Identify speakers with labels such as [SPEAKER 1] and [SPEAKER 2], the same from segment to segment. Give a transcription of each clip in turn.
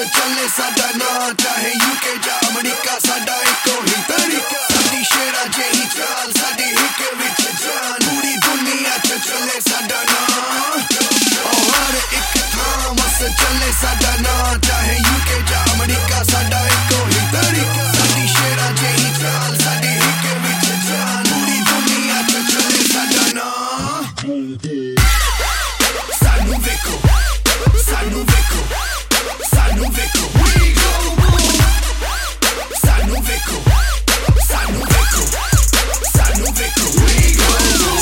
[SPEAKER 1] ਚੱਲੇ ਸਾਡਾ ਨਾਂ ਚਾਹੇ ਯੂਕੇ ਜਾਂ ਅਮਰੀਕਾ ਸਾਡਾ ਇੱਕੋ ਹੀ ਤਰੀਕਾ ਸਾਡੀ ਸ਼ੇਰਾਂ ਜਿਹੀ ਚਾਲ ਸਾਡੀ ਹਿੱਕ ਵਿੱਚ ਜਾਨ ਪੂਰੀ ਦੁਨੀਆ 'ਚ ਚੱਲੇ ਸਾਡਾ ਨਾਂ ਹਰ ਇੱਕ ਥਾਂ ਮਸ ਚੱਲੇ ਸਾਡਾ ਨਾਂ ਚਾਹੇ ਯੂਕੇ ਜਾਂ ਅਮਰੀਕਾ ਸਾਡਾ ਇੱਕੋ ਹੀ ਤਰੀਕਾ ਸਾਡੀ ਸ਼ੇਰਾਂ ਜਿਹੀ ਚਾਲ ਸਾਡੀ ਹਿੱਕ ਵਿੱਚ ਜਾਨ ਪੂਰੀ ਦੁਨੀਆ 'ਚ ਚੱਲੇ ਸਾਡਾ ਨਾਂ ਸਾਨੂੰ ਵੇਖੋ ਸਾਨੂੰ ਵੇਖੋ ਸਾਨੂੰ ਵੇਖੋ we go ਸਾਨੂੰ ਵੇਖੋ ਸਾਨੂੰ ਵੇਖੋ ਸਾਨੂੰ ਵੇਖੋ we go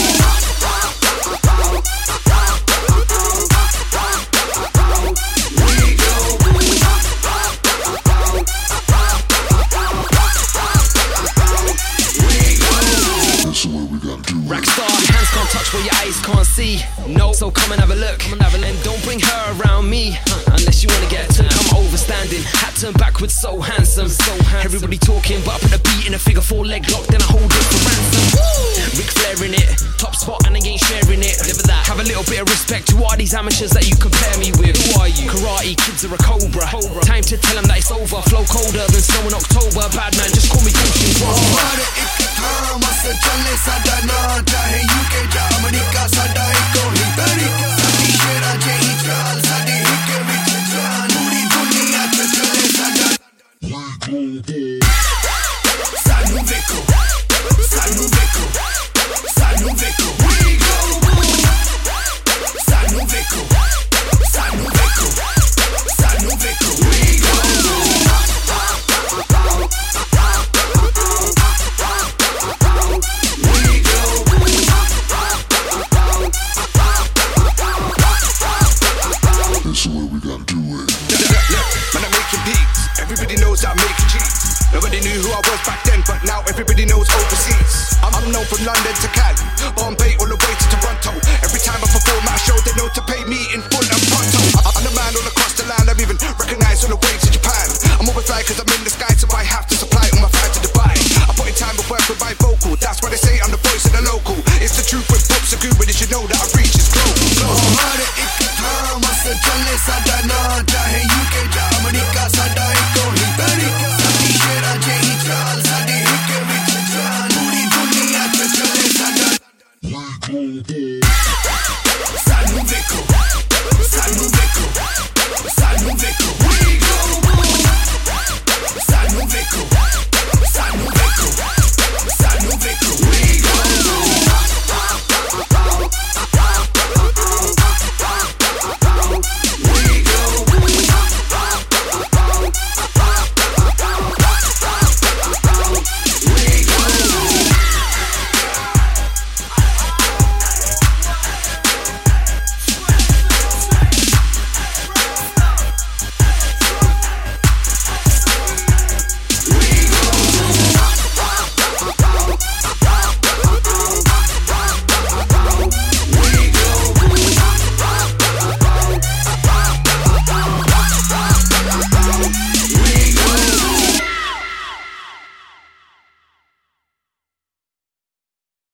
[SPEAKER 2] Rockstar, hands can't touch what your eyes can't see. No, so come and have a look. And don't bring her around me unless you wanna get took. I'm overstanding, hat turned backwards, so handsome. Everybody talking, but I put a beat in a figure 4 leg lock, then I hold it for ransom. Ric Flair in it, top spot and I ain't sharing it. Never that. Have a little bit of respect to all these amateurs that you compare me with. Who are you? Karate kids are a cobra. Time to tell them that it's over. Flow colder than snow in October. Bad man, just call me Gucci.
[SPEAKER 1] ਚੱਲੇ ਸਾਡਾ ਨਾਂ ਚਾਹੇ UK ਜਾਂ America ਸਾਡਾ ਇੱਕੋ ਹੀ ਤਰੀਕਾ ਸਾਡੀ ਸ਼ੇਰਾਂ ਜਿਹੀ ਚਾਲ ਸਾਡੀ ਹਿੱਕ ਵਿੱਚ ਜਾਨ ਪੂਰੀ ਦੁਨੀਆ 'ਚ ਚੱਲੇ ਸਾਡਾ ਸਾਨੂੰ ਵੇਖੋ ਸਾਨੂੰ ਵੇਖੋ ਸਾਨੂੰ ਵੇਖੋ we go ਸਾਨੂੰ ਵੇਖੋ ਸਾਨੂੰ ਵੇਖੋ ਸਾਨੂੰ ਵੇਖੋ we go
[SPEAKER 3] Everybody knows that I'm making cheese. Nobody knew who I was back then, but now everybody knows overseas. I'm known from London to Cali, Bombay all the way to Toronto. Every time I perform at a show, they know to pay me in full and pronto. I'm the man all across the land, I'm even recognised all the way to Japan. I'm always fly cause I'm in the sky, so I have to supply all my fans to Dubai. I put in time of work with my vocal, that's why they say I'm the voice of the local. It's the truth with Bob Sagu, but you should know that I've reached this global.
[SPEAKER 1] ਹਰ ਇੱਕ ਥਾਂ ਮਸ ਚੱਲੇ ਸਾਡਾ ਨਾਂ ਚਾਹੇ UK ਜਾਂ America ਸਾਡਾ ਇੱਕੋ ਹੀ ਤਰੀਕਾ ਸਾਡੀ ਸ਼ੇਰਾਂ ਜਿਹੀ ਚਾਲ ਸਾਡੀ ਹਿੱਕ ਵਿੱਚ ਜਾਨ ਪੂਰੀ ਦੁਨੀਆ 'ਚ ਚੱਲੇ ਸਾਡਾ